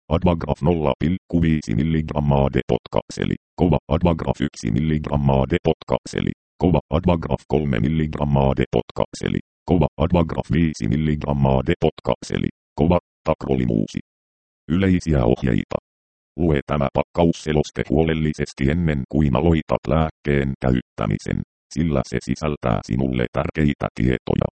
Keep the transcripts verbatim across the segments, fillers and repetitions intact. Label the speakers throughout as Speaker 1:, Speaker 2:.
Speaker 1: Advagraf nolla pilkku viisi milligrammaa depot-kapseli, kova Advagraf yksi milligrammaa depot-kapseli, kova Advagraf kolme milligrammaa depot-kapseli, kova Advagraf viisi milligrammaa depot-kapseli, kova takrolimuusi. Yleisiä ohjeita. Lue tämä pakkausseloste huolellisesti ennen kuin aloitat lääkkeen käyttämisen, sillä se sisältää sinulle tärkeitä tietoja.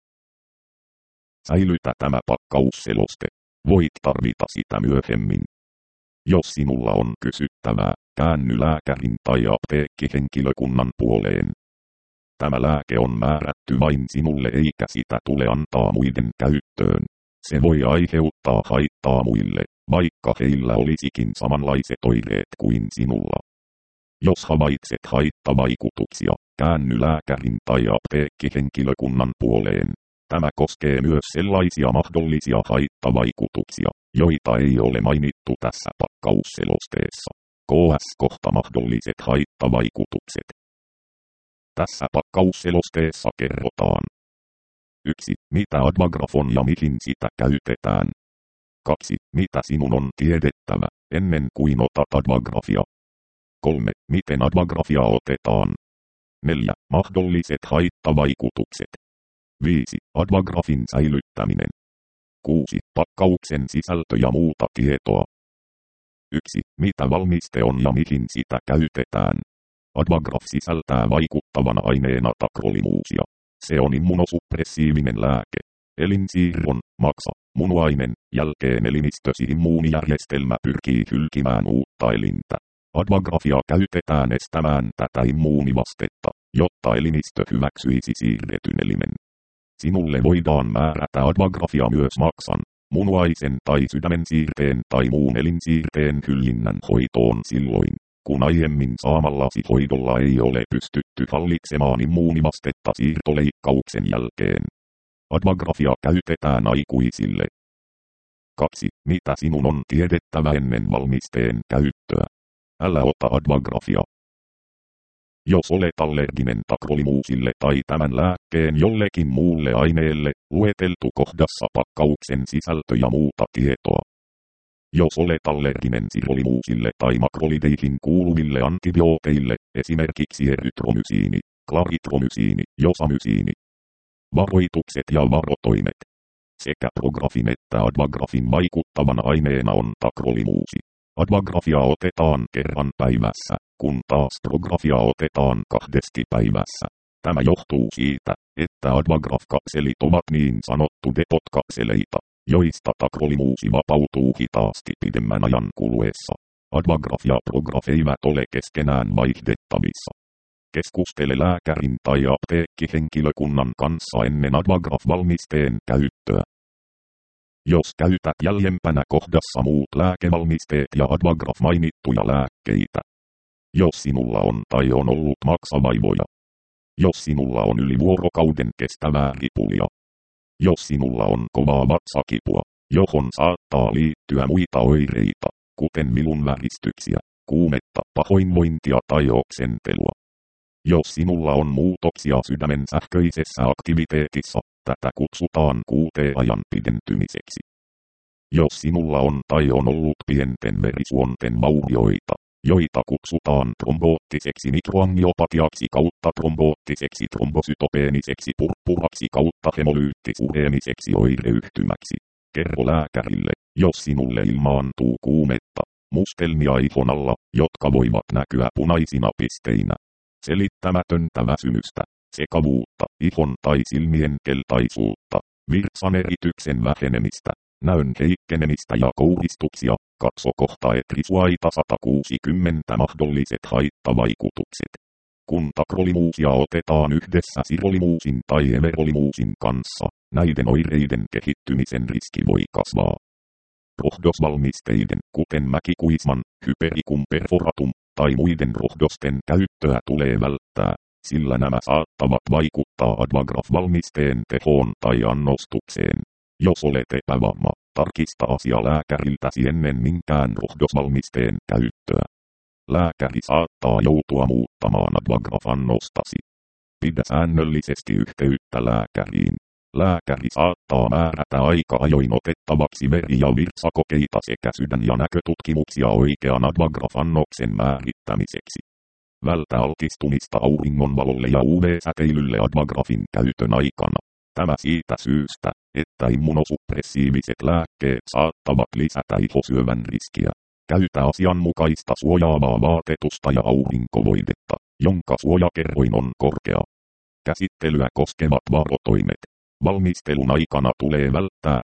Speaker 1: Säilytä tämä pakkausseloste. Voit tarvita sitä myöhemmin. Jos sinulla on kysyttävää, käänny lääkärin tai apteekkihenkilökunnan puoleen. Tämä lääke on määrätty vain sinulle eikä sitä tule antaa muiden käyttöön. Se voi aiheuttaa haittaa muille, vaikka heillä olisikin samanlaiset oireet kuin sinulla. Jos havaitset haittavaikutuksia, käänny lääkärin tai apteekkihenkilökunnan puoleen. Tämä koskee myös sellaisia mahdollisia haittavaikutuksia, joita ei ole mainittu tässä pakkausselosteessa. Ks kohta mahdolliset haittavaikutukset. Tässä pakkausselosteessa kerrotaan. yksi. Mitä Advagraf on ja mihin sitä käytetään. kaksi. Mitä sinun on tiedettävä, ennen kuin otat Advagrafia. kolme. Miten Advagrafia otetaan. neljä. Mahdolliset haittavaikutukset. viisi. Advagrafin säilyttäminen. kuusi. Pakkauksen sisältö ja muuta tietoa. yksi. Mitä valmiste on ja mihin sitä käytetään. Advagraf sisältää vaikuttavana aineena takrolimuusia. Se on immunosuppressiivinen lääke. Elinsiirron, maksa, munuainen, jälkeen elimistösi immuunijärjestelmä pyrkii hylkimään uutta elintä. Advagrafia käytetään estämään tätä immuunivastetta, jotta elimistö hyväksyisi siirretyn elimen. Sinulle voidaan määrätä Advagrafia myös maksan, munuaisen tai sydämensiirteen tai muun elinsiirteen hyljinnän hoitoon silloin, kun aiemmin saamallasi hoidolla ei ole pystytty hallitsemaan immuunivastetta siirtoleikkauksen jälkeen. Advagrafia käytetään aikuisille. kaksi. Mitä sinun on tiedettävä ennen valmisteen käyttöä? Älä ota Advagrafia. Jos olet allerginen takrolimuusille tai tämän lääkkeen jollekin muulle aineelle, lueteltu kohdassa pakkauksen sisältö ja muuta tietoa. Jos olet allerginen sirolimuusille tai makrolideihin kuuluville antibiooteille, esimerkiksi erytromysiini, klaritromysiini, josamysiini. Varoitukset ja varotoimet. Sekä Prografin että Advagrafin vaikuttavana aineena on takrolimuusi. Advagrafia otetaan kerran päivässä, kun taas Prografia otetaan kahdesti päivässä. Tämä johtuu siitä, että Advagraf-kapselit ovat niin sanottu depot-kapseleita, joista takrolimuusi vapautuu hitaasti pidemmän ajan kuluessa. Advagraf ja Prograf eivät ole keskenään vaihdettavissa. Keskustele lääkärin tai apteekkihenkilökunnan kanssa ennen Advagraf-valmisteen käyttöä. Jos käytät jäljempänä kohdassa muut lääkevalmisteet ja Advagraf mainittuja lääkkeitä. Jos sinulla on tai on ollut maksavaivoja. Jos sinulla on yli vuorokauden kestävää ripulia. Jos sinulla on kovaa vatsakipua, johon saattaa liittyä muita oireita, kuten vilunväristyksiä, kuumetta, pahoinvointia tai oksentelua. Jos sinulla on muutoksia sydämen sähköisessä aktiviteetissa, tätä kutsutaan Q T-ajan pidentymiseksi. Jos sinulla on tai on ollut pienten verisuonten vaurioita, joita kutsutaan tromboottiseksi mikroangiopatiaksi kautta tromboottiseksi trombosytopeeniseksi purppuraksi kautta hemolyyttisureemiseksi oireyhtymäksi. Kerro lääkärille, jos sinulle ilmaantuu kuumetta, mustelmia ihon alla, jotka voivat näkyä punaisina pisteinä. Selittämätöntä väsymystä, sekavuutta, ihon tai silmien keltaisuutta, virtsanerityksen vähenemistä, näön heikkenemistä ja kouristuksia, katso kohta etrisuaita sata kuusikymmentä mahdolliset haittavaikutukset. Kun takrolimuusia otetaan yhdessä sirolimuusin tai everolimuusin kanssa, näiden oireiden kehittymisen riski voi kasvaa. Rohdosvalmisteiden, kuten mäkikuisman, hypericum perforatum, tai muiden rohdosten käyttöä tulee välttää, sillä nämä saattavat vaikuttaa Advagraf-valmisteen tehoon tai annostukseen. Jos olet epävarma, tarkista asia lääkäriltäsi ennen minkään rohdosvalmisteen käyttöä. Lääkäri saattaa joutua muuttamaan Advagraf-annostasi. Pidä säännöllisesti yhteyttä lääkäriin. Lääkäri saattaa määrätä aika ajoin otettavaksi veri- ja virtsakokeita sekä sydän- ja näkötutkimuksia oikean Advagraf-annoksen määrittämiseksi. Vältä altistumista auringonvalolle ja U V-säteilylle Advagrafin käytön aikana. Tämä siitä syystä, että immunosuppressiiviset lääkkeet saattavat lisätä ihosyövän riskiä. Käytä asianmukaista suojaavaa vaatetusta ja aurinkovoidetta, jonka suojakerroin on korkea. Käsittelyä koskevat varotoimet. Valmistelun aikana tulee välttää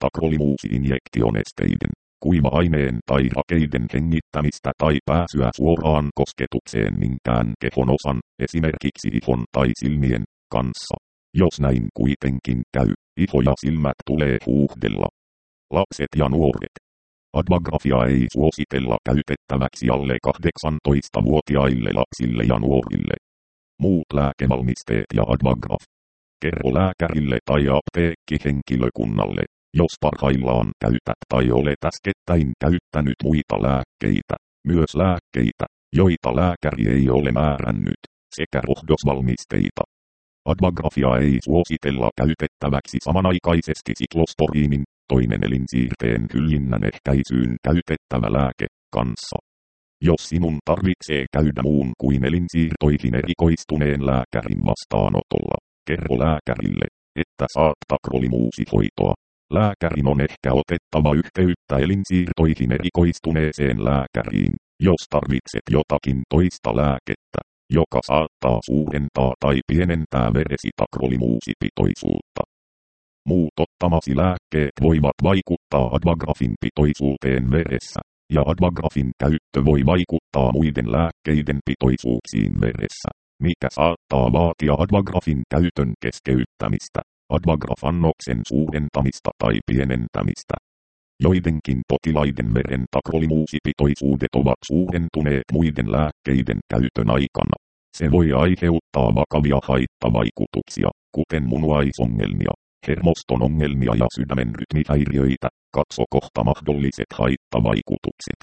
Speaker 1: takrolimuusi-injektionesteiden, kuiva-aineen tai rakeiden hengittämistä tai pääsyä suoraan kosketukseen minkään kehon osan, esimerkiksi ihon tai silmien, kanssa. Jos näin kuitenkin käy, iho ja silmät tulee huuhdella. Lapset ja nuoret. Advagrafia ei suositella käytettäväksi alle kahdeksantoistavuotiaille lapsille ja nuorille. Muut lääkevalmisteet ja Advagraf. Kerro lääkärille tai apteekkihenkilökunnalle, jos parhaillaan käytät tai olet äskettäin käyttänyt muita lääkkeitä, myös lääkkeitä, joita lääkäri ei ole määrännyt, sekä rohdosvalmisteita. Advagrafia ei suositella käytettäväksi samanaikaisesti siklosporiinin, toinen elinsiirteen hyljinnän ehkäisyyn käytettävä lääke, kanssa. Jos sinun tarvitsee käydä muun kuin elinsiirtoihin erikoistuneen lääkärin vastaanotolla, kerro lääkärille, että saat takrolimuusihoitoa. Lääkärin on ehkä otettava yhteyttä elinsiirtoihin erikoistuneeseen lääkäriin, jos tarvitset jotakin toista lääkettä, joka saattaa suurentaa tai pienentää veresi takrolimuusipitoisuutta. Muut ottamasi lääkkeet voivat vaikuttaa Advagrafin pitoisuuteen veressä, ja Advagrafin käyttö voi vaikuttaa muiden lääkkeiden pitoisuuksiin veressä, mikä saattaa vaatia Advagrafin käytön keskeyttämistä, Advagraf-annoksen suurentamista tai pienentämistä. Joidenkin potilaiden veren takrolimuusipitoisuudet ovat suurentuneet muiden lääkkeiden käytön aikana. Se voi aiheuttaa vakavia haittavaikutuksia, kuten munuaisongelmia, hermoston ongelmia ja sydämen rytmihäiriöitä. Katso kohta mahdolliset haittavaikutukset.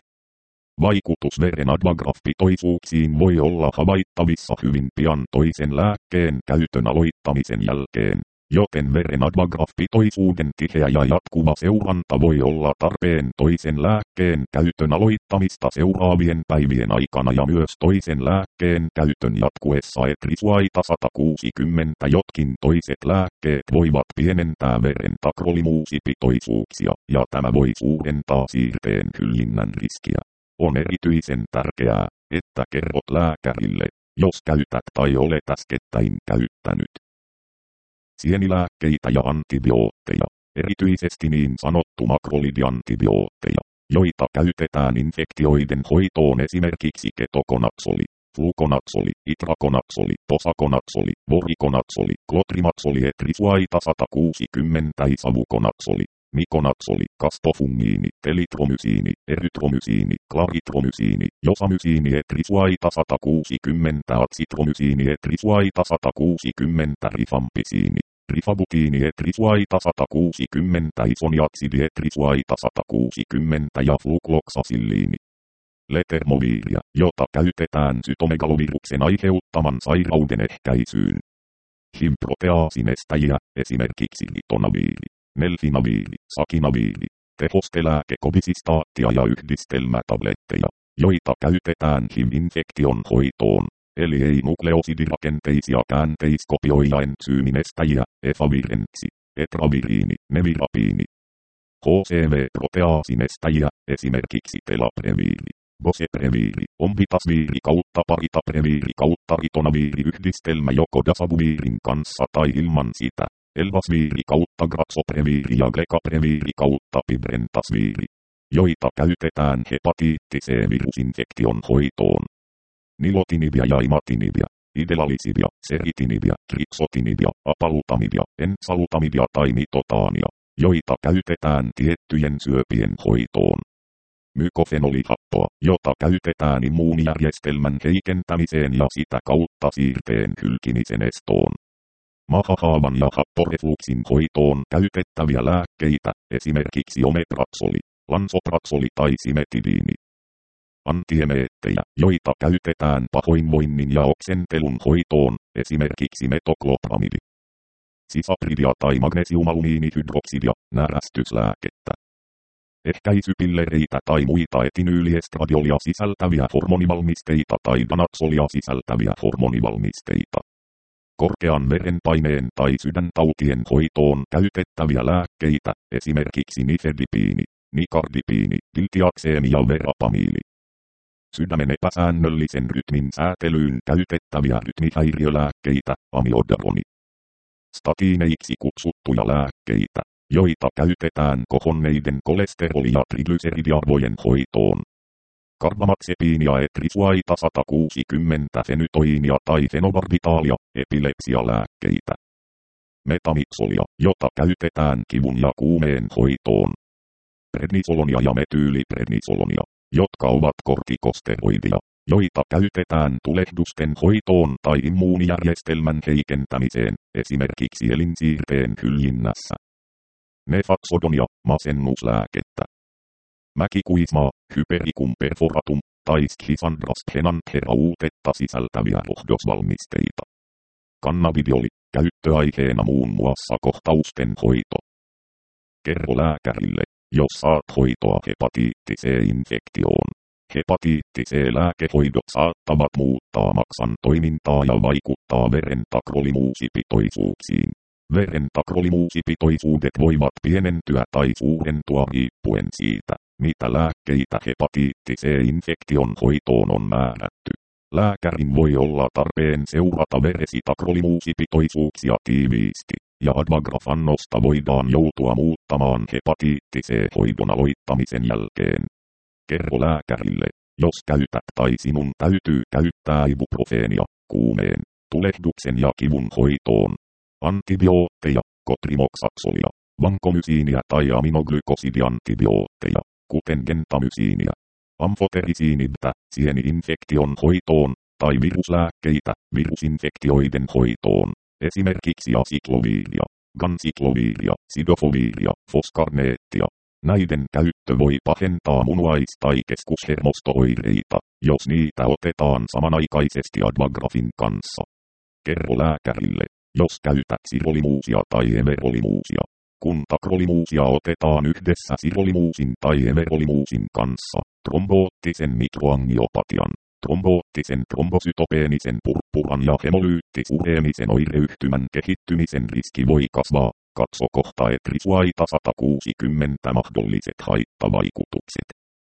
Speaker 1: Vaikutus veren Advagraf-pitoisuuksiin voi olla havaittavissa hyvin pian toisen lääkkeen käytön aloittamisen jälkeen, joten veren Advagraf-pitoisuuden tiheä ja jatkuva seuranta voi olla tarpeen toisen lääkkeen käytön aloittamista seuraavien päivien aikana ja myös toisen lääkkeen käytön jatkuessa etrisuaita sata kuusikymmentä. Jotkin toiset lääkkeet voivat pienentää veren takrolimuusipitoisuuksia, ja tämä voi suurentaa siirteen hyljinnän riskiä. On erityisen tärkeää, että kerrot lääkärille, jos käytät tai olet äskettäin käyttänyt sienilääkkeitä ja antibiootteja, erityisesti niin sanottu makrolidiantibiootteja, joita käytetään infektioiden hoitoon, esimerkiksi ketokonatsoli, flukonatsoli, itrakonatsoli, posakonatsoli, vorikonatsoli, klotrimatsoli, etrisuaita sata kuusikymmentä, isavukonatsoli, mikonatsoli, kastofungiini, telitromysiini, erytromysiini, klaritromysiini, josamysiini, etrisuaita sata kuusikymmentä, atsitromysiini, etrisuaita sata kuusikymmentä, rifampisiini, rifabutiini, etrisuaita sata kuusikymmentä, isoniatsidi, etrisuaita sata kuusikymmentä ja flukloksasilliini. Letermoviiria, jota käytetään sytomegaloviruksen aiheuttaman sairauden ehkäisyyn. H I V-proteaasinestäjiä, esimerkiksi ritonaviiri, melfinaviiri, sakinaviiri, tehostelääke kobisistaattia ja yhdistelmätabletteja, joita käytetään H I V-infektion hoitoon, eli ei nukleosidirakenteisia käänteiskopioija entsyyminestäjiä, efavirentsi, etraviriini, nevirapiini. H C V-proteaasinestäjiä, esimerkiksi telapreviiri, bocepreviiri, omvitasviiri kautta paritapreviiri kautta ritonaviiri yhdistelmä joko dasavuviirin kanssa tai ilman sitä. Elvasviiri kautta graxopreviiri ja glekapreviiri kautta pibrentasviiri, joita käytetään hepatiitti C-virusinfektion hoitoon. Nilotinibia ja imatinibia, idelalisibia, seritinibia, tripsotinibia, apalutamibia, ensalutamibia tai mitotaania, joita käytetään tiettyjen syöpien hoitoon. Mykofenolihappoa, jota käytetään immuunijärjestelmän heikentämiseen ja sitä kautta siirteen hylkimisen estoon. Mahahaavan ja happorefluksin hoitoon käytettäviä lääkkeitä, esimerkiksi omepratsoli, lansopratsoli tai simetidiini. Antiemeettejä, joita käytetään pahoinvoinnin ja oksentelun hoitoon, esimerkiksi metoklopramidi. sisapridia tai magnesiumalumiinihydroksidia, närästyslääkettä. Ehkäisypillereitä tai muita etinyyliestradiolia sisältäviä hormonivalmisteita tai danatsolia sisältäviä hormonivalmisteita. Korkean verenpaineen tai sydäntautien hoitoon käytettäviä lääkkeitä, esimerkiksi nifedipiini, nikardipiini, diltiakseemi ja verapamiili. Sydämen epäsäännöllisen rytmin säätelyyn käytettäviä rytmihäiriölääkkeitä, amiodaroni. Statiineiksi kutsuttuja lääkkeitä, joita käytetään kohonneiden kolesteroli- ja triglyceridiarvojen hoitoon. Karbamazepiniä, etrisuaita sata kuusikymmentä, fenytoinia tai fenobarbitaalia, epilepsialääkkeitä. Metamiksolia, jota käytetään kivun ja kuumeen hoitoon. Prednisolonia ja metyyliprednisolonia, jotka ovat kortikosteroidia, joita käytetään tulehdusten hoitoon tai immuunijärjestelmän heikentämiseen, esimerkiksi elinsiirteen hyljinnässä. Nefaksodonia, masennuslääkettä. Mäkikuismaa, hypericum perforatum tai schizandras phenantherautetta sisältäviä rohdosvalmisteita. Kannabidioli, käyttöaiheena muun muassa kohtausten hoito. Kerro lääkärille, jos saat hoitoa hepatiitti C-infektioon. Hepatiitti C-lääkehoidot saattavat muuttaa maksan toimintaa ja vaikuttaa veren takrolimuusipitoisuuksiin. Veren takrolimuusipitoisuudet voivat pienentyä tai suurentua riippuen siitä, mitä lääkkeitä hepatiitti C-infektion hoitoon on määrätty. Lääkärin voi olla tarpeen seurata veresi takrolimuusipitoisuuksia tiiviisti, ja Advagraf-annosta voidaan joutua muuttamaan hepatiitti C-hoidon aloittamisen jälkeen. Kerro lääkärille, jos käytät tai sinun täytyy käyttää ibuprofeenia, kuumeen, tulehduksen ja kivun hoitoon. Antibiootteja, kotrimoksaksolia, vankomysiiniä tai aminoglykosidiantibiootteja, kuten gentamysiiniä. Amfoterisiinibtä, sieni-infektion hoitoon, tai viruslääkkeitä, virusinfektioiden hoitoon, esimerkiksi asikloviiria, gansikloviiria, sidofoviiria, foskarneettia. Näiden käyttö voi pahentaa munuais- tai keskushermostooireita, jos niitä otetaan samanaikaisesti Advagrafin kanssa. Kerro lääkärille, jos käytät sirolimuusia tai everolimuusia. Kun takrolimuusia otetaan yhdessä sirolimuusin tai everolimuusin kanssa, tromboottisen mikroangiopatian, tromboottisen trombosytopeenisen purppuran ja hemolyyttisureemisen oireyhtymän kehittymisen riski voi kasvaa. Katso kohta etrisuaita sata kuusikymmentä mahdolliset haittavaikutukset.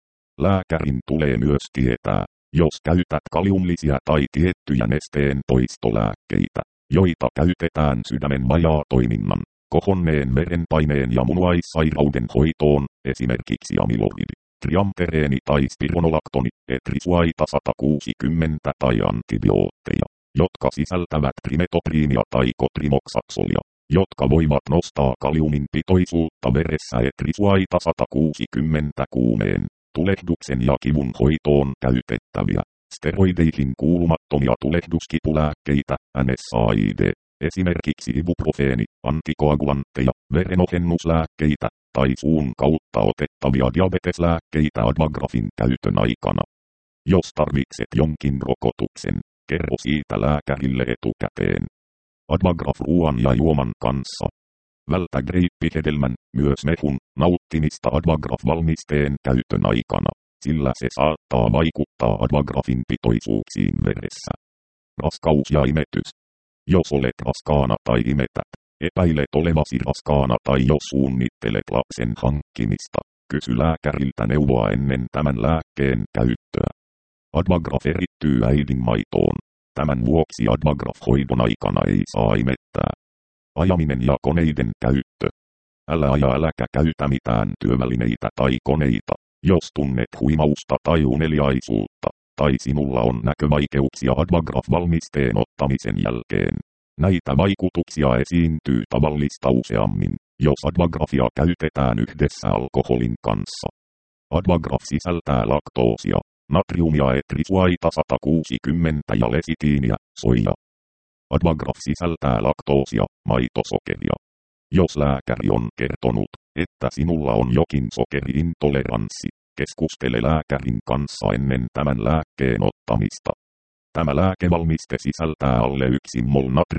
Speaker 1: Lääkärin tulee myös tietää, jos käytät kaliumlisia tai tiettyjä nesteen toistolääkkeitä, joita käytetään sydämen vajaatoiminnan, kohonneen verenpaineen ja munuaissairauden hoitoon, esimerkiksi amyloidi, triamtereeni tai spironolaktoni, etrisuaita sata kuusikymmentä tai antibiootteja, jotka sisältävät trimetopriinia tai kotrimoksaksolia, jotka voivat nostaa kaliumin pitoisuutta veressä etrisuaita sata kuusikymmentä kuumeen, tulehduksen ja kivun hoitoon käytettäviä, steroideihin kuulumattomia tulehduskipulääkkeitä, N S A I D, esimerkiksi ibuprofeeni, antikoagulantteja, verenohennuslääkkeitä, tai suun kautta otettavia diabeteslääkkeitä Advagrafin käytön aikana. Jos tarvitset jonkin rokotuksen, kerro siitä lääkärille etukäteen. Advagraf ruoan ja juoman kanssa. Vältä greippihedelmän, myös mehun, nauttimista Advagraf-valmisteen käytön aikana, sillä se saattaa vaikuttaa Advagrafin pitoisuuksiin veressä. Raskaus ja imetys. Jos olet raskaana tai imetät, epäilet olevasi raskaana tai jos suunnittelet lapsen hankkimista, kysy lääkäriltä neuvoa ennen tämän lääkkeen käyttöä. Advagraf erittyy äidin maitoon. Tämän vuoksi Advagraf-hoidon aikana ei saa imettää. Ajaminen ja koneiden käyttö. Älä aja äläkä käytä mitään työvälineitä tai koneita, jos tunnet huimausta tai uneliaisuutta, tai sinulla on näkövaikeuksia Advagraf-valmisteen ottamisen jälkeen. Näitä vaikutuksia esiintyy tavallista useammin, jos Advagrafia käytetään yhdessä alkoholin kanssa. Advagraf sisältää laktoosia, natriumia, etrisuaita sata kuusikymmentä ja lesitiiniä, soija. Advagraf sisältää laktoosia, maitosokeria. Jos lääkäri on kertonut, että sinulla on jokin sokeriintoleranssi, keskustele lääkärin kanssa ennen tämän lääkkeen ottamista. Tämä lääkevalmiste sisältää alle yksi mol natriumia,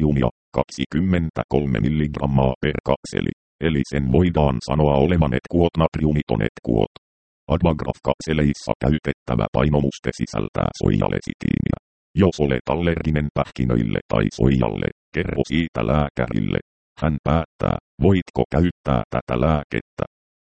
Speaker 1: kaksikymmentäkolme milligrammaa per kakseli, eli sen voidaan sanoa olevan etkuot natriumiton etkuot. Advagraf-kakseleissa käytettävä painomuste sisältää soijalesitiiniä. Jos olet allerginen pähkinöille tai soijalle, kerro siitä lääkärille. Hän päättää, voitko käyttää tätä lääkettä.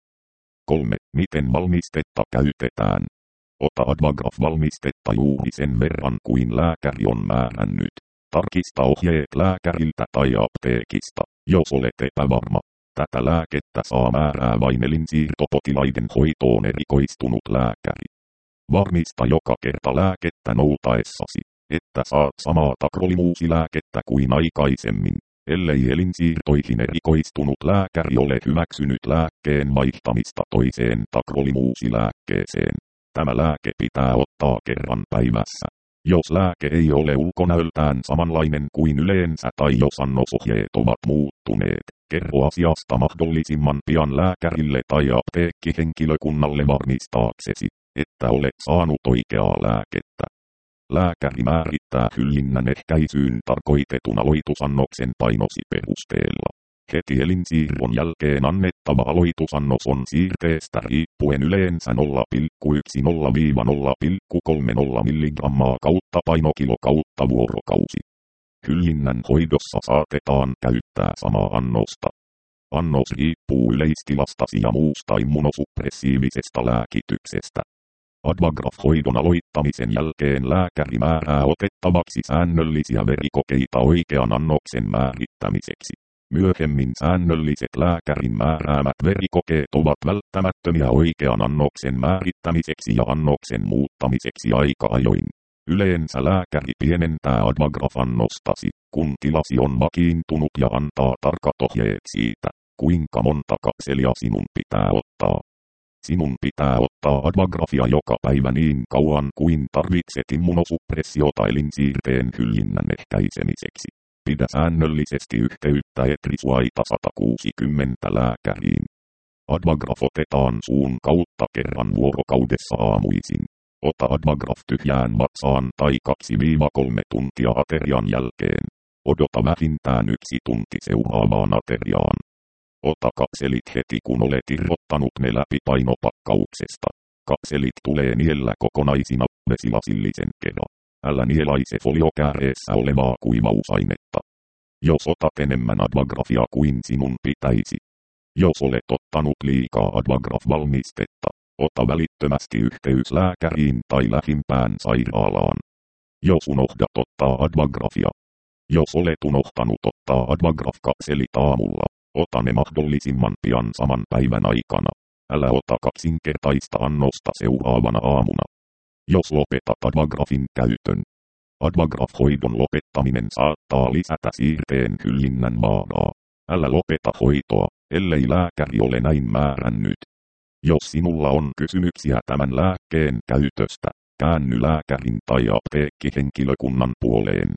Speaker 1: kolme. Miten valmistetta käytetään? Ota Advagraf-valmistetta juuri sen verran kuin lääkäri on määrännyt. Tarkista ohjeet lääkäriltä tai apteekista, jos olet epävarma. Tätä lääkettä saa määrää vain elinsiirtopotilaiden hoitoon erikoistunut lääkäri. Varmista joka kerta lääkettä noutaessasi, että saat samaa takrolimuusilääkettä kuin aikaisemmin, ellei elinsiirtoihin erikoistunut lääkäri ole hyväksynyt lääkkeen vaihtamista toiseen takrolimuusilääkkeeseen. Tämä lääke pitää ottaa kerran päivässä. Jos lääke ei ole ulkonäöltään samanlainen kuin yleensä tai jos annosohjeet ovat muuttuneet, kerro asiasta mahdollisimman pian lääkärille tai apteekkihenkilökunnalle varmistaaksesi, että olet saanut oikeaa lääkettä. Lääkäri määrittää hyljinnän ehkäisyyn tarkoitetun aloitusannoksen painosi perusteella. Heti elinsiirron jälkeen annettava aloitusannos on siirteestä riippuen yleensä nolla pilkku yksi–nolla nolla pilkku kolmekymmentä milligrammaa kautta painokilo kautta vuorokausi. Hyljinnän hoidossa saatetaan käyttää samaa annosta. Annos riippuu yleistilastasi ja muusta immunosuppressiivisesta lääkityksestä. Advagraf-hoidon aloittamisen jälkeen lääkäri määrää otettavaksi säännöllisiä verikokeita oikean annoksen määrittämiseksi. Myöhemmin säännölliset lääkärin määräämät verikokeet ovat välttämättömiä oikean annoksen määrittämiseksi ja annoksen muuttamiseksi aika ajoin. Yleensä lääkäri pienentää Advagraf-annostasi, kun tilasi on vakiintunut ja antaa tarkat ohjeet siitä, kuinka monta kakselia sinun pitää ottaa. Sinun pitää ottaa Advagrafia joka päivä niin kauan kuin tarvitset immunosuppressiota elinsiirteen hyljinnän ehkäisemiseksi. Pidä säännöllisesti yhteyttä Etrisuaita sata kuusikymmentä lääkäriin. Advagraf otetaan suun kautta kerran vuorokaudessa aamuisin. Ota Advagraf tyhjään vatsaan tai kaksi–kolme tuntia aterian jälkeen. Odota vähintään yksi tunti seuraavaan ateriaan. Ota kakselit heti kun olet irrottanut ne läpi painopakkauksesta. Kakselit tulee niellä kokonaisina vesilasillisen kerran. Älä nielaise foliokääreessä olevaa kuivausainetta. Jos otat enemmän Advagrafia kuin sinun pitäisi. Jos olet ottanut liikaa Advagraf-valmistetta, ota välittömästi yhteys lääkäriin tai lähimpään sairaalaan. Jos unohdat ottaa Advagrafia. Jos olet unohtanut ottaa Advagraf-kakselit aamulla, ota ne mahdollisimman pian saman päivän aikana. Älä ota kaksinkertaista annosta seuraavana aamuna. Jos lopetat Advagrafin käytön. Advagraf-hoidon lopettaminen saattaa lisätä siirteen hyljinnän vaaraa. Älä lopeta hoitoa, ellei lääkäri ole näin määrännyt. Jos sinulla on kysymyksiä tämän lääkkeen käytöstä, käänny lääkärin tai apteekkihenkilökunnan puoleen.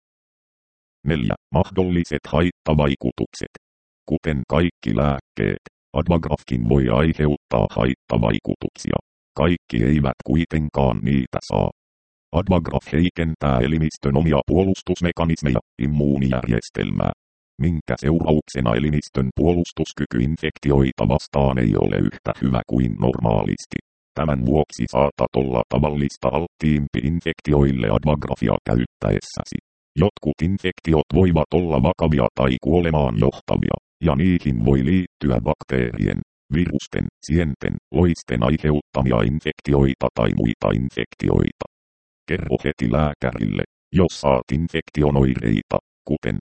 Speaker 1: neljä. Mahdolliset haittavaikutukset. Kuten kaikki lääkkeet, Advagrafkin voi aiheuttaa haittavaikutuksia. Kaikki eivät kuitenkaan niitä saa. Advagraf heikentää elimistön omia puolustusmekanismeja, immuunijärjestelmää, minkä seurauksena elimistön puolustuskyky infektioita vastaan ei ole yhtä hyvä kuin normaalisti. Tämän vuoksi saatat olla tavallista alttiimpi infektioille Advagrafia käyttäessäsi. Jotkut infektiot voivat olla vakavia tai kuolemaan johtavia, ja niihin voi liittyä bakteerien, virusten, sienten, loisten aiheuttamia infektioita tai muita infektioita. Kerro heti lääkärille, jos saat infektion oireita, kuten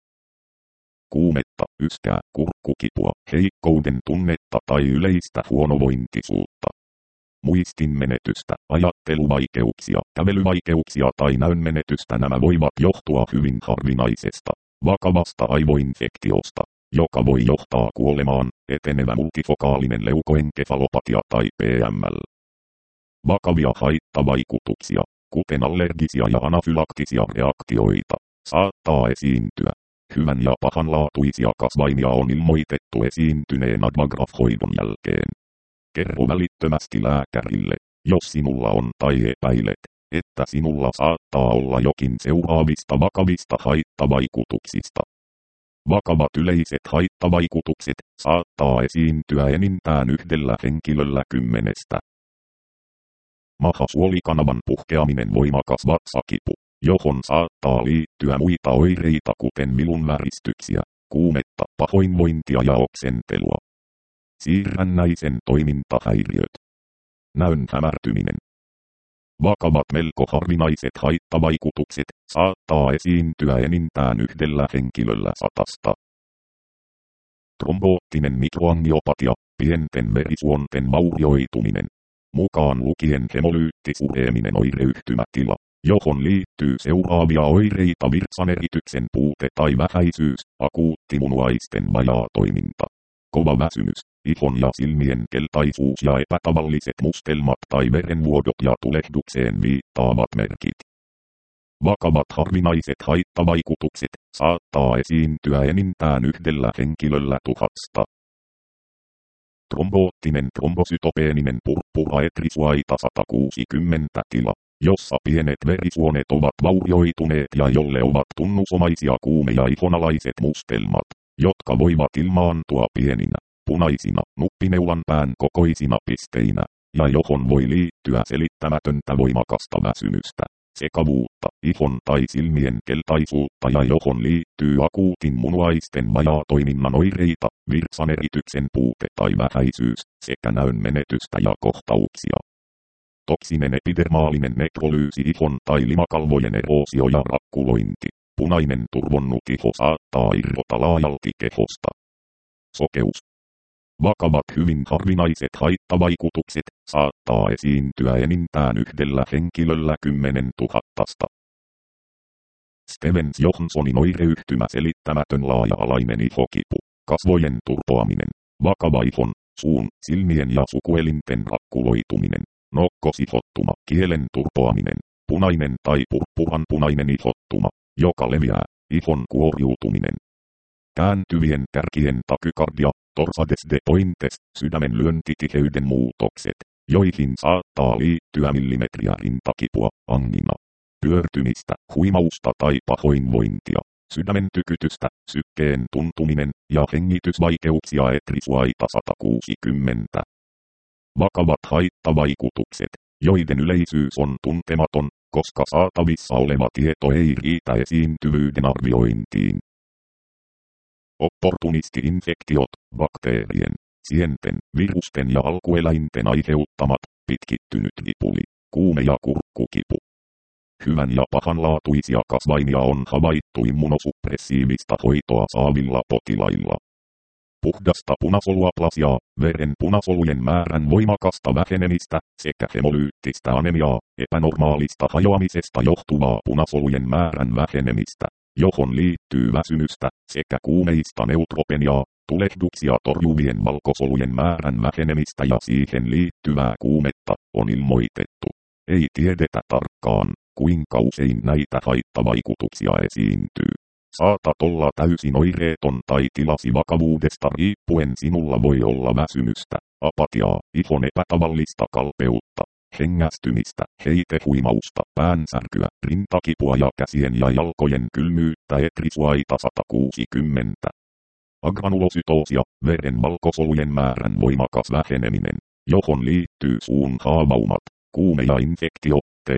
Speaker 1: kuumetta, yskää, kurkkukipua, heikkouden tunnetta tai yleistä huonovointisuutta. Muistinmenetystä, ajatteluvaikeuksia, kävelyvaikeuksia tai näönmenetystä. Nämä voivat johtua hyvin harvinaisesta, vakavasta aivoinfektiosta, joka voi johtaa kuolemaan, etenevä multifokaalinen leukoenkefalopatia tai P M L. Vakavia haittavaikutuksia, kuten allergisia ja anafylaktisia reaktioita, saattaa esiintyä. Hyvän ja pahanlaatuisia kasvainia on ilmoitettu esiintyneen Advagraf-hoidon jälkeen. Kerro välittömästi lääkärille, jos sinulla on tai epäilet, että sinulla saattaa olla jokin seuraavista vakavista haittavaikutuksista. Vakavat yleiset haittavaikutukset saattaa esiintyä enintään yhdellä henkilöllä kymmenestä. Mahasuolikanavan puhkeaminen, voimakas vatsakipu, johon saattaa liittyä muita oireita kuten milunväristyksiä, kuumetta, pahoinvointia ja oksentelua. Siirrännäisen toimintahäiriöt. Näön hämärtyminen. Vakavat melko harvinaiset haittavaikutukset saattaa esiintyä enintään yhdellä henkilöllä satasta. Tromboottinen mikroangiopatia, pienten verisuonten vaurioituminen, mukaan lukien hemolyyttisureeminen oireyhtymätila, johon liittyy seuraavia oireita: virtsanerityksen puute tai vähäisyys, akuutti munuaisten vajaatoiminta, kova väsymys, ihon ja silmien keltaisuus ja epätavalliset mustelmat tai verenvuodot ja tulehdukseen viittaavat merkit. Vakavat harvinaiset haittavaikutukset saattaa esiintyä enintään yhdellä henkilöllä tuhasta. Tromboottinen trombosytopeeninen purppuraetrisuaita sata kuusikymmentä tila, jossa pienet verisuonet ovat vaurioituneet ja jolle ovat tunnusomaisia kuume- ja ihonalaiset mustelmat, jotka voivat ilmaantua pieninä, punaisina, nuppineulan pään kokoisina pisteinä, ja johon voi liittyä selittämätöntä voimakasta väsymystä, sekavuutta, ihon tai silmien keltaisuutta ja johon liittyy akuutin munuaisten vajaatoiminnan oireita, virtsanerityksen puute tai vähäisyys, sekä näön menetystä ja kohtauksia. Toksinen epidermaalinen nekrolyysi, ihon tai limakalvojen eroosio ja rakkulointi, punainen turvonnut iho saattaa irrota laajalti kehosta. Sokeus. Vakavat hyvin harvinaiset haittavaikutukset saattaa esiintyä enintään yhdellä henkilöllä kymmenen tuhattasta. Stevens-Johnsonin oireyhtymä, selittämätön laaja-alainen ihokipu, kasvojen turpoaminen, vakava ihon, suun, silmien ja sukuelinten rakkuloituminen, nokkosihottuma, kielen turpoaminen, punainen tai purppuranpunainen ihottuma, joka leviää, ihon kuoriutuminen. Kääntyvien kärkien takykardia, torsades de pointes, sydämen lyöntitiheyden muutokset, joihin saattaa liittyä millimetriä rintakipua, angina, pyörtymistä, huimausta tai pahoinvointia, sydämen tykytystä, sykkeen tuntuminen ja hengitysvaikeuksia. Etrisuaita sata kuusikymmentä. Vakavat haittavaikutukset, joiden yleisyys on tuntematon, koska saatavissa oleva tieto ei riitä esiintyvyyden arviointiin. Opportunisti-infektiot, bakteerien, sienten, virusten ja alkueläinten aiheuttamat, pitkittynyt ripuli, kuume- ja kurkkukipu. Hyvän ja pahanlaatuisia kasvainia on havaittu immunosuppressiivista hoitoa saavilla potilailla. Puhdasta punasoluaplasiaa, veren punasolujen määrän voimakasta vähenemistä, sekä hemolyyttistä anemiaa, epänormaalista hajoamisesta johtuvaa punasolujen määrän vähenemistä, johon liittyy väsymystä, sekä kuumeista neutropeniaa, tulehduksia torjuvien valkosolujen määrän vähenemistä ja siihen liittyvää kuumetta, on ilmoitettu. Ei tiedetä tarkkaan, kuinka usein näitä haittavaikutuksia esiintyy. Saatat olla täysin oireeton tai tilasi vakavuudesta riippuen sinulla voi olla väsymystä, apatiaa, ihon epätavallista kalpeutta, hengästymistä, heitehuimausta, päänsärkyä, rintakipua ja käsien ja jalkojen kylmyyttä. Etrisuaita sata kuusikymmentä. Agranulosytoosia, veren valkosolujen määrän voimakas väheneminen, johon liittyy suun haavaumat, kuume ja infektio. T.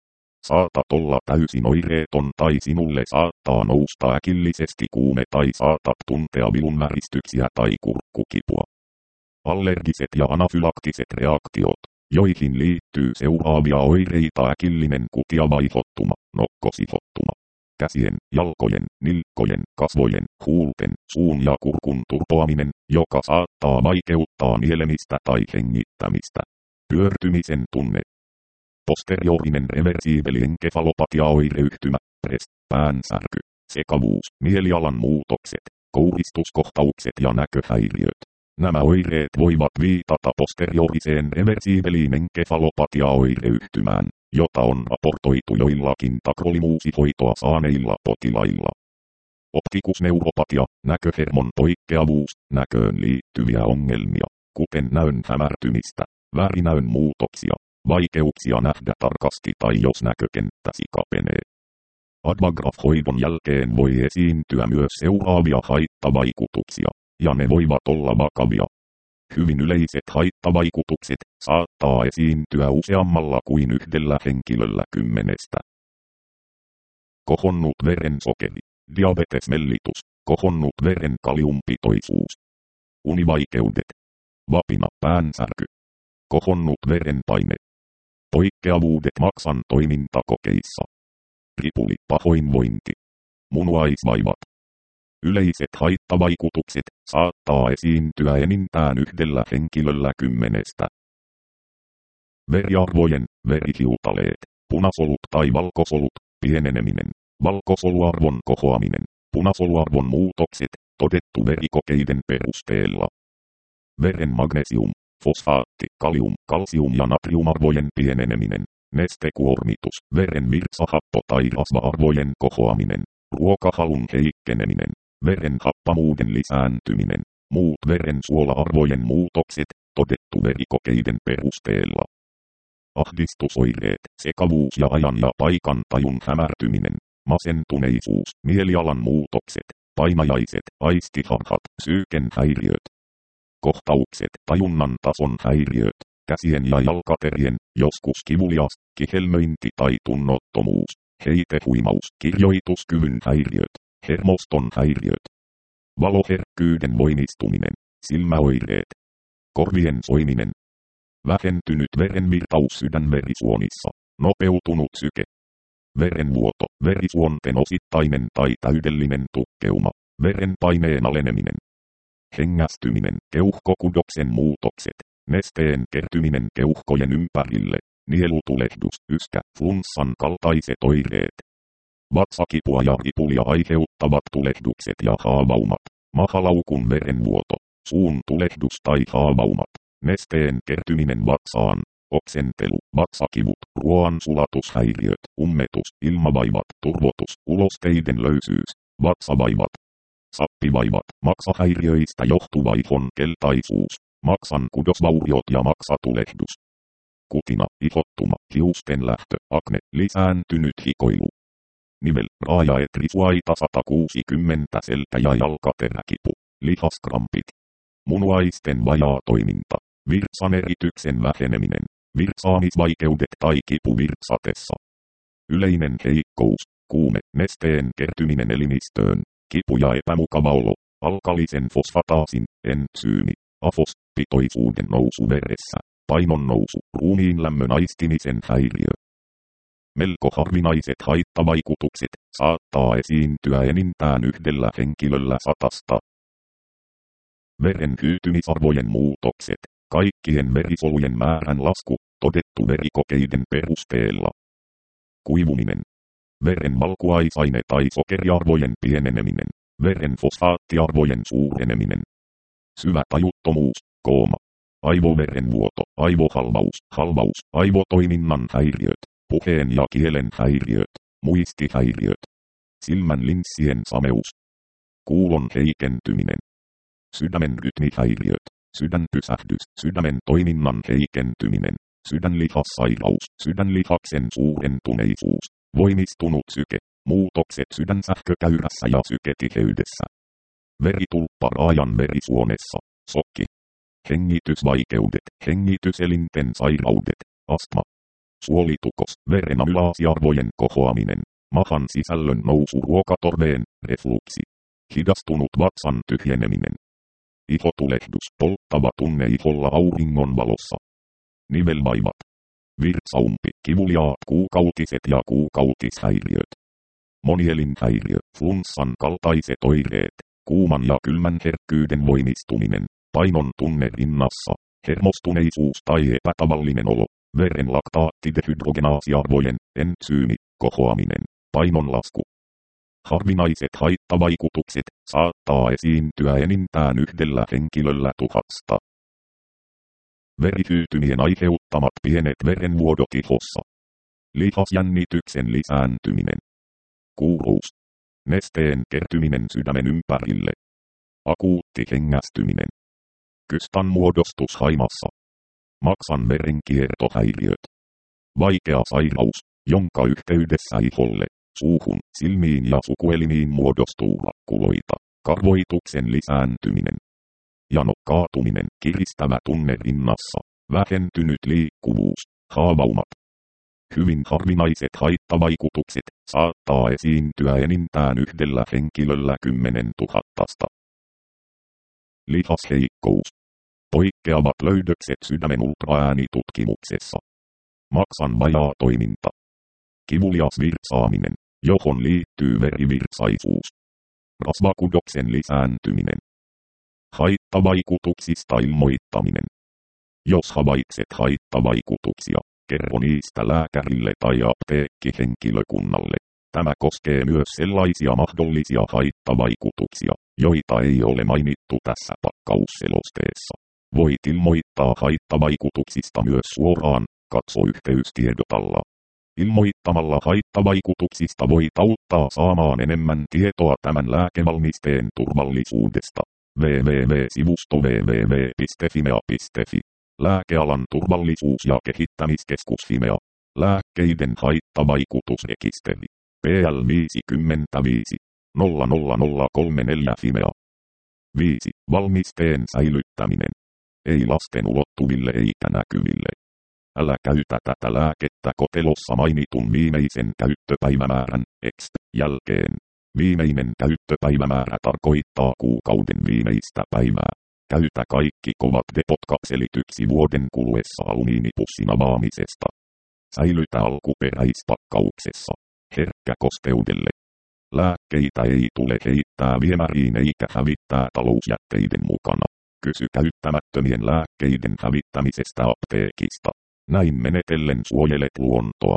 Speaker 1: Saatat olla täysin oireeton tai sinulle saattaa nousta äkillisesti kuume tai saatat tuntea vilunväristyksiä tai kurkkukipua. Allergiset ja anafylaktiset reaktiot, joihin liittyy seuraavia oireita: äkillinen kutiavaihottuma, nokkosihottuma, käsien, jalkojen, nilkkojen, kasvojen, huulten, suun ja kurkun turpoaminen, joka saattaa vaikeuttaa nielemistä tai hengittämistä. Pyörtymisen tunne. Posteriorinen reversiiveli enkefalopatia oireyhtymä, P R E S, päänsärky, sekavuus, mielialan muutokset, kouristuskohtaukset ja näköhäiriöt. Nämä oireet voivat viitata posterioriseen reversiiveliin enkefalopatia oireyhtymään, jota on raportoitu joillakin takrolimuusihoitoa saaneilla potilailla. Optikusneuropatia, näköhermon poikkeavuus, näköön liittyviä ongelmia, kuten näön hämärtymistä, värinäön muutoksia, vaikeuksia nähdä tarkasti tai jos näkökenttäsi kapenee. Advagraf-hoidon jälkeen voi esiintyä myös seuraavia haittavaikutuksia, ja ne voivat olla vakavia. Hyvin yleiset haittavaikutukset saattaa esiintyä useammalla kuin yhdellä henkilöllä kymmenestä. Kohonnut verensokeri, diabetes mellitus, kohonnut veren kaliumpitoisuus, univaikeudet, vapina, päänsärky, kohonnut verenpaine, poikkeavuudet maksan toimintakokeissa, ripuli, pahoinvointi, munuaisvaivat. Yleiset haittavaikutukset saattaa esiintyä enintään yhdellä henkilöllä kymmenestä. Veriarvojen, verihiutaleet, punasolut tai valkosolut, pieneneminen, valkosoluarvon kohoaminen, punasoluarvon muutokset, todettu verikokeiden perusteella. Veren magnesium, fosfaatti, kalium, kalsium ja natriumarvojen pieneneminen, nestekuormitus, veren virtsahappo tai rasva-arvojen kohoaminen, ruokahalun heikkeneminen, veren happamuuden lisääntyminen, muut verensuola-arvojen muutokset, todettu verikokeiden perusteella. Ahdistusoireet, sekavuus ja ajan ja paikan tajun hämärtyminen, masentuneisuus, mielialan muutokset, painajaiset, aistiharhat, psyyken häiriöt. Kohtaukset, tajunnan tason häiriöt, käsien ja jalkaterien, joskus kivulias, kihelmöinti tai tunnottomuus, heitehuimaus, kirjoituskyvyn häiriöt, hermoston häiriöt. Valoherkkyyden voimistuminen, silmäoireet, korvien soiminen. Vähentynyt verenvirtaus sydänverisuonissa, nopeutunut syke. Verenvuoto, verisuonten osittainen tai täydellinen tukkeuma, verenpaineen aleneminen. Hengästyminen, keuhkokudoksen muutokset, nesteen kertyminen keuhkojen ympärille, nielutulehdus, yskä, flunssan kaltaiset oireet. Vatsakipua ja ripulia aiheuttavat tulehdukset ja haavaumat, mahalaukun verenvuoto, suun tulehdus tai haavaumat, nesteen kertyminen vatsaan, oksentelu, vatsakivut, ruoansulatushäiriöt, ummetus, ilmavaivat, turvotus, ulosteiden löysyys, vatsavaivat. Sappivaivat, maksahäiriöistä johtuva ihon keltaisuus, maksan kudosvauriot ja maksatulehdus. Kutina, ihottuma, hiusten lähtö, akne, lisääntynyt hikoilu. Nivel, raajaetrisuaita sata kuusikymmentä, selkä- ja jalkateräkipu, lihaskrampit. Munuaisten vajaa toiminta, virtsanerityksen väheneminen, virtsaamisvaikeudet tai kipu virtsatessa. Yleinen heikkous, kuume, nesteen kertyminen elimistöön. Kipu ja epämukava olo, alkalisen fosfataasin, entsyymi, afos, pitoisuuden nousu veressä, painon nousu, ruumiin lämmön aistimisen häiriö. Melko harvinaiset haittavaikutukset saattaa esiintyä enintään yhdellä henkilöllä satasta. Veren hyytymisarvojen muutokset, kaikkien verisolujen määrän lasku, todettu verikokeiden perusteella. Kuivuminen. Veren valkuaisaine- tai sokeriarvojen pieneneminen, veren fosfaattiarvojen suureneminen. Syvä tajuttomuus, kooma. Aivoverenvuoto, aivohalvaus, halvaus, aivotoiminnan häiriöt, puheen ja kielen häiriöt, muistihäiriöt. Silmän linssien sameus. Kuulon heikentyminen. Sydämen rytmihäiriöt, sydänpysähdys, sydämen toiminnan heikentyminen, sydänlihassairaus, sydänlihaksen suurentuneisuus. Voimistunut syke, muutokset sydänsähkökäyrässä ja syketiheydessä. Veritulppa raajan verisuonessa, sokki. Hengitysvaikeudet, hengityselinten sairaudet, astma. Suolitukos, veren amylaasiarvojen kohoaminen, mahan sisällön nousu ruokatorveen, refluksi. Hidastunut vatsan tyhjeneminen. Ihotulehdus, polttava tunne iholla auringon valossa. Nivelvaivat. Virtsaumpi, kivuliaat kuukautiset ja kuukautishäiriöt. Monielinhäiriö, flunssan kaltaiset oireet, kuuman ja kylmän herkkyyden voimistuminen, painon tunne rinnassa, hermostuneisuus tai epätavallinen olo, veren laktaattidehydrogenaasiarvojen, entsyymi, kohoaminen, painonlasku. Harvinaiset haittavaikutukset saattaa esiintyä enintään yhdellä henkilöllä tuhasta. Verihyytymien aiheuttamat pienet verenvuodot ihossa. Lihasjännityksen lisääntyminen. Kuuruus. Nesteen kertyminen sydämen ympärille. Akuutti hengästyminen. Kystan muodostus haimassa. Maksan verenkiertohäiriöt. Vaikea sairaus, jonka yhteydessä iholle, suuhun, silmiin ja sukuelimiin muodostuu lakkuloita, karvoituksen lisääntyminen, jano, kaatuminen, kiristävä tunne rinnassa, vähentynyt liikkuvuus, haavaumat. Hyvin harvinaiset haittavaikutukset saattaa esiintyä enintään yhdellä henkilöllä kymmenen tuhattasta. Lihasheikkous. Poikkeavat löydökset sydämen ultraäänitutkimuksessa. Maksan vajaa toiminta. Kivulias virtsaaminen, johon liittyy verivirtsaisuus. Rasvakudoksen lisääntyminen. Haittavaikutuksista ilmoittaminen. Jos havaitset haittavaikutuksia, kerro niistä lääkärille tai apteekkihenkilökunnalle. Tämä koskee myös sellaisia mahdollisia haittavaikutuksia, joita ei ole mainittu tässä pakkausselosteessa. Voit ilmoittaa haittavaikutuksista myös suoraan, katso yhteystiedot alla. Ilmoittamalla haittavaikutuksista voit auttaa saamaan enemmän tietoa tämän lääkevalmisteen turvallisuudesta. double-u double-u double-u piste sivusto double-u double-u double-u piste fimea piste fi. Lääkealan turvallisuus- ja kehittämiskeskus Fimea. Lääkkeiden haittavaikutusrekisteri. P L viisikymmentäviisi nolla nolla nolla kolme neljä Fimea. viisi. Valmisteen säilyttäminen. Ei lasten ulottuville eikä näkyville. Älä käytä tätä lääkettä kotelossa mainitun viimeisen käyttöpäivämäärän X jälkeen. Viimeinen käyttöpäivämäärä tarkoittaa kuukauden viimeistä päivää. Käytä kaikki kovat depotkapselit yksi vuoden kuluessa alumiinipussin avaamisesta. Säilytä alkuperäispakkauksessa. Herkkä kosteudelle. Lääkkeitä ei tule heittää viemäriin eikä hävittää talousjätteiden mukana. Kysy käyttämättömien lääkkeiden hävittämisestä apteekista. Näin menetellen suojelet luontoa.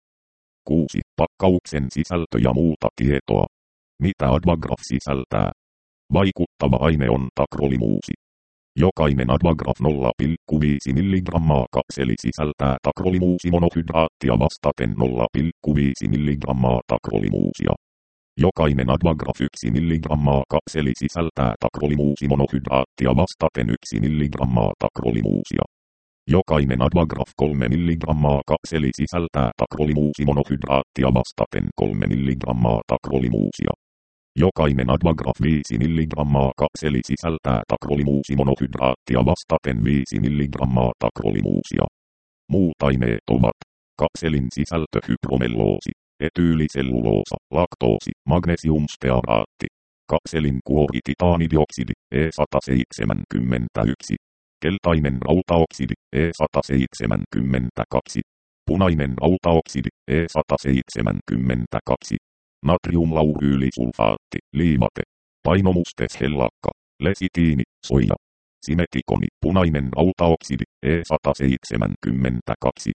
Speaker 1: kuusi. Pakkauksen sisältö ja muuta tietoa. Mitä Advagraf sisältää? Vaikuttava aine on takrolimuusi. Jokainen Advagraf nolla pilkku viisi milligrammaa kapseli sisältää takrolimuusimonohydraattia vastaten nolla pilkku viisi milligrammaa takrolimuusia. Jokainen Advagraf yksi milligrammaa kapseli sisältää takrolimuusimonohydraattia vastaten yksi milligrammaa takrolimuusia. Jokainen Advagraf kolme milligrammaa kapseli sisältää takrolimuusimonohydraattia vastaten kolme milligrammaa takrolimuusia. Jokainen Advagraf viisi milligrammaa kapseli sisältää takrolimuusimonohydraattia vastaten viisi milligrammaa takrolimuusia. Muut aineet ovat kapselin sisältö hypromelloosi, etyyliselluloosa, laktoosi, magnesiumstearaatti, kapselin kuori titaanidioksidi E sata seitsemänkymmentäyksi, keltainen rautaoksidi E sata seitsemänkymmentäkaksi, punainen rautaoksidi E sata seitsemänkymmentäkaksi. Natriumlauryylisulfaatti, liivate, painomusteshellakka, lesitiini, soija, simetikoni, punainen rautaoksidi, E sata seitsemänkymmentäkaksi,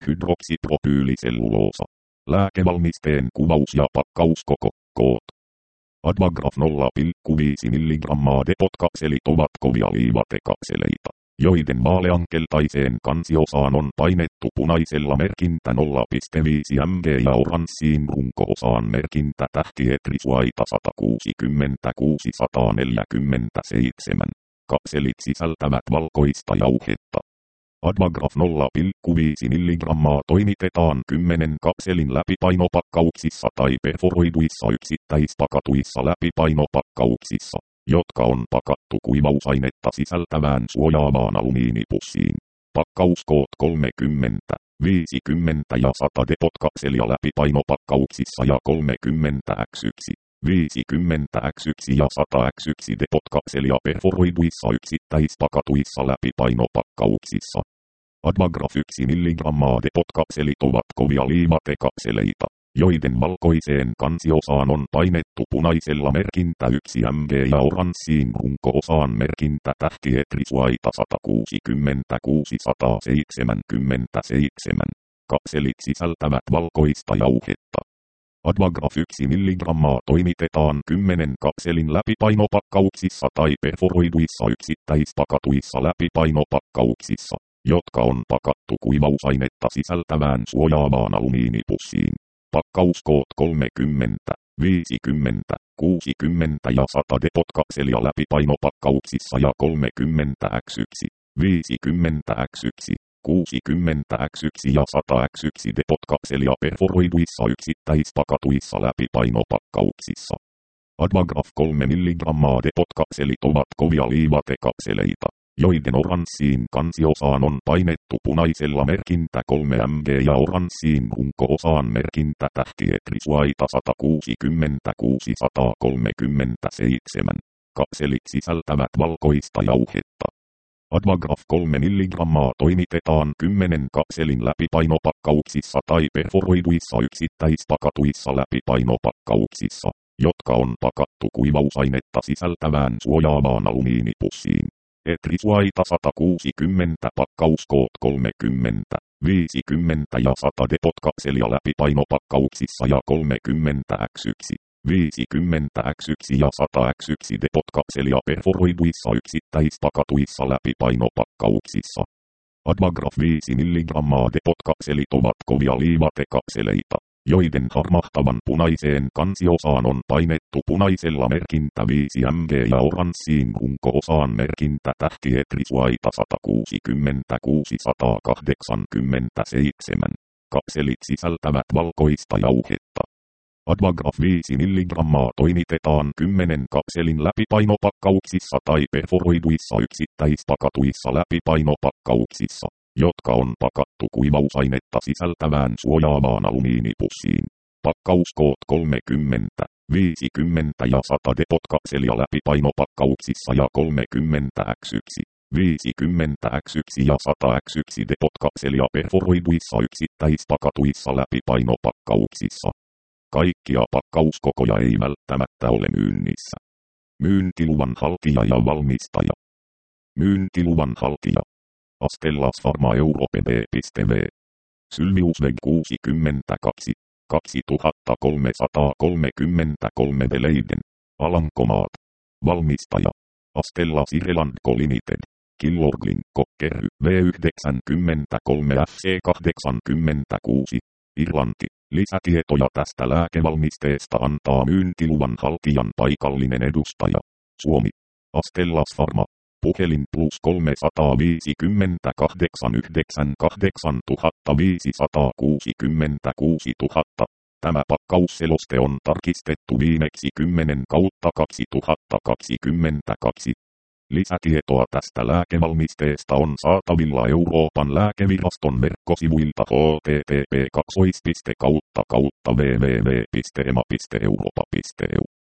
Speaker 1: hydroksipropyyliselluloosa. Lääkevalmisteen kuvaus ja pakkauskoko, koot. Advagraf nolla pilkku viisi milligrammaa depotkapselit ovat kovia liivatekapseleita, joiden vaaleankeltaiseen kansiosaan on painettu punaisella merkintä nolla pilkku viisi millimetriä ja oranssiin runko-osaan merkintä tähtietrisuaita sata kuusikymmentäkuusi sata neljäkymmentäseitsemän. Kapselit sisältävät valkoista jauhetta. Advagraf nolla pilkku viisi milligrammaa toimitetaan kymmenen kapselin läpipainopakkauksissa tai perforoiduissa yksittäispakatuissa läpipainopakkauksissa, jotka on pakattu kuivausainetta sisältävään suojaavaan alumiinipussiin. Pakkauskoot kolmekymmentä, viisikymmentä ja sata depotkapselia läpipainopakkauksissa ja kolmekymmentä X yksi, viisikymmentä X yksi ja sata X yksi depotkapselia perforoiduissa yksittäispakatuissa läpipainopakkauksissa. Advagraf yksi milligrammaa depotkapselit ovat kovia liivatekapseleita, joiden valkoiseen kansiosaan on painettu punaisella merkintä yksi millimetriä ja oranssiin runko-osaan merkintä tähtietrisuaita sata kuusikymmentäkuusi sata seitsemänkymmentäseitsemän. Kapselit sisältävät valkoista jauhetta. Advagraf yksi milligrammaa toimitetaan kymmenen kapselin läpipainopakkauksissa tai perforoiduissa yksittäispakatuissa läpipainopakkauksissa, jotka on pakattu kuivausainetta sisältävään suojaavaan alumiinipussiin. Pakkauskoot kolmekymmentä, viisikymmentä, kuusikymmentä ja sata depotkapselia läpipainopakkauksissa ja kolmekymmentä X yksi, viisikymmentä X yksi, kuusikymmentä kertaa yksi ja sata kertaa yksi depot-kapselia perforoiduissa yksittäispakatuissa läpipainopakkauksissa. Advagraf kolme milligrammaa depot-kapselit ovat kovia liivatekapseleita, joiden oranssiin kansiosaan on painettu punaisella merkintä kolme millimetriä ja oranssiin runko-osaan merkintä tähtietrisuaita sata kuusikymmentä kuusisataakolmekymmentäseitsemän. Kapselit sisältävät valkoista jauhetta. Advagraf kolme milligrammaa toimitetaan kymmenen kapselin läpipainopakkauksissa tai perforoiduissa yksittäispakatuissa läpipainopakkauksissa, jotka on pakattu kuivausainetta sisältävään suojaavaan alumiinipussiin. Etrisuaita sata kuusikymmentä pakkauskoot kolmekymmentä, viisikymmentä ja sata depot-kapselia läpipainopakkauksissa ja kolmekymmentä kertaa yksi, viisikymmentä kertaa yksi ja sata kertaa yksi depot-kapselia perforoiduissa yksittäispakatuissa läpipainopakkauksissa. Advagraf viisi milligrammaa depot-kapselit ovat kovia liivatekapseleita, joiden harmahtavan punaiseen kansiosaan on painettu punaisella merkintä viisi millimetriä ja oranssiin runko-osaan merkintä tähtietrisuaita sata kuusikymmentä kuusisataakahdeksankymmentäseitsemän. Kapselit sisältävät valkoista jauhetta. Advagraf viisi milligrammaa toimitetaan kymmenen kapselin läpipainopakkauksissa tai perforoiduissa yksittäispakatuissa läpipainopakkauksissa, jotka on pakattu kuivausainetta sisältävään suojaavaan alumiinipussiin. Pakkauskoot kolmekymmentä, viisikymmentä ja sata depot-kapselia läpipainopakkauksissa ja kolmekymmentä kertaa yksi, viisikymmentä kertaa yksi ja sata kertaa yksi depot-kapselia perforoiduissa yksittäispakatuissa läpipainopakkauksissa. Kaikkia pakkauskokoja ei välttämättä ole myynnissä. Myyntiluvan haltija ja valmistaja. Myyntiluvan haltija. Astellas Pharma Europe B V. Sylviusweg kuusikymmentäkaksi, kaksituhattakolmesataakolmekymmentäkolme Leiden, Alankomaat. Valmistaja. Astellas Ireland Co Limited. Kilorglin Kokkery V yhdeksänkymmentäkolme F C kahdeksankymmentäkuusi, Irlanti. Lisätietoja tästä lääkevalmisteesta antaa myyntiluvan haltijan paikallinen edustaja. Suomi. Astellas Pharma. Puhelin plus kolme viisi kahdeksan yhdeksän kahdeksan viisi kuusi kuusi nolla nolla. Tämä pakkausseloste on tarkistettu viimeksi kymmenen kautta kaksituhattakaksikymmentäkaksi. Lisätietoa tästä lääkevalmisteesta on saatavilla Euroopan lääkeviraston verkkosivuilta h t t p kaksi piste kautta kautta w w w piste e m a piste europa piste e u.